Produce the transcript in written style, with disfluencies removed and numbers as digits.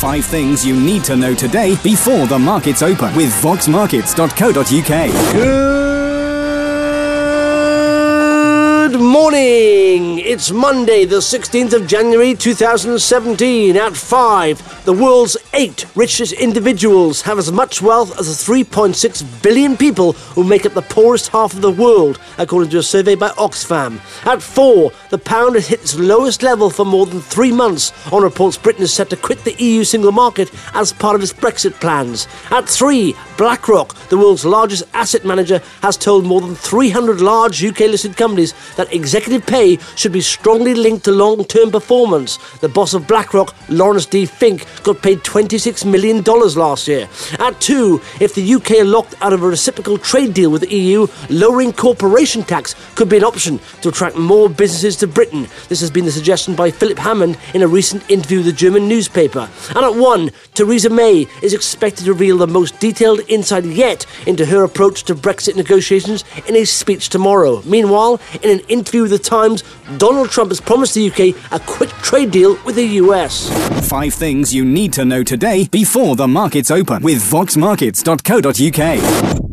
5 things you need to know today before the markets open with voxmarkets.co.uk. Good morning! It's Monday, the 16th of January 2017. At 5, the world's 8 richest individuals have as much wealth as the 3.6 billion people who make up the poorest half of the world, according to a survey by Oxfam. At 4, the pound has hit its lowest level for more than 3 months on reports Britain is set to quit the EU single market as part of its Brexit plans. At 3, BlackRock, the world's largest asset manager, has told more than 300 large UK-listed companies that executive pay should be strongly linked to long-term performance. The boss of BlackRock, Lawrence D. Fink, got paid $26 million last year. At 2, if the UK are locked out of a reciprocal trade deal with the EU, lowering corporation tax could be an option to attract more businesses to Britain. This has been the suggestion by Philip Hammond in a recent interview with the German newspaper. And at 1, Theresa May is expected to reveal the most detailed insight yet into her approach to Brexit negotiations in a speech tomorrow. Meanwhile, in an interview with The Times, Donald Trump has promised the UK a quick trade deal with the US. 5 things you need to know today before the markets open with voxmarkets.co.uk.